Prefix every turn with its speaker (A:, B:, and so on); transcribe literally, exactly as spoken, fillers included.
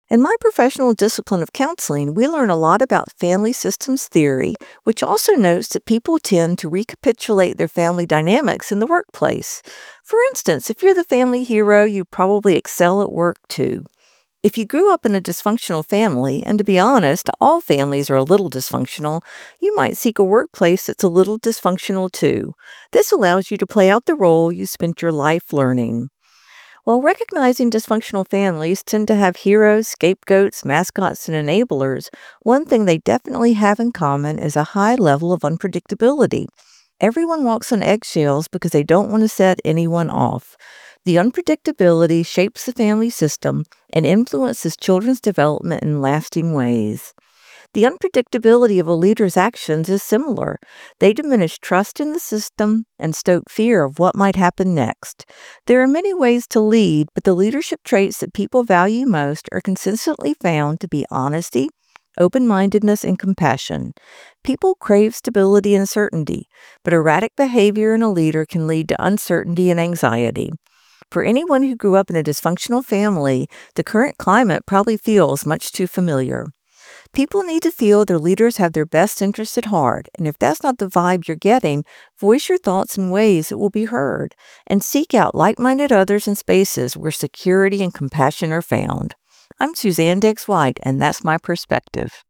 A: In my professional discipline of counseling, we learn a lot about family systems theory, which also notes that people tend to recapitulate their family dynamics in the workplace. For instance, if you're the family hero, you probably excel at work too. If you grew up in a dysfunctional family, and to be honest, all families are a little dysfunctional, you might seek a workplace that's a little dysfunctional too. This allows you to play out the role you spent your life learning. While recognizing dysfunctional families tend to have heroes, scapegoats, mascots, and enablers, one thing they definitely have in common is a high level of unpredictability. Everyone walks on eggshells because they don't want to set anyone off. The unpredictability shapes the family system and influences children's development in lasting ways. The unpredictability of a leader's actions is similar. They diminish trust in the system and stoke fear of what might happen next. There are many ways to lead, but the leadership traits that people value most are consistently found to be honesty, open mindedness, and compassion. People crave stability and certainty, but erratic behavior in a leader can lead to uncertainty and anxiety. For anyone who grew up in a dysfunctional family, the current climate probably feels much too familiar. People need to feel their leaders have their best interests at heart, and if that's not the vibe you're getting, voice your thoughts in ways that will be heard, and seek out like-minded others in spaces where security and compassion are found. I'm Suzanne Dix White, and that's my perspective.